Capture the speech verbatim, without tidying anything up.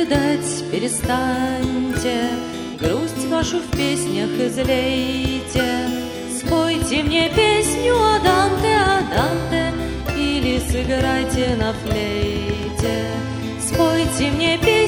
рыдать перестаньте, грусть вашу в песнях излейте. Спойте мне песню о Данте, о Данте, или сыграйте на флейте. Спойте мне песню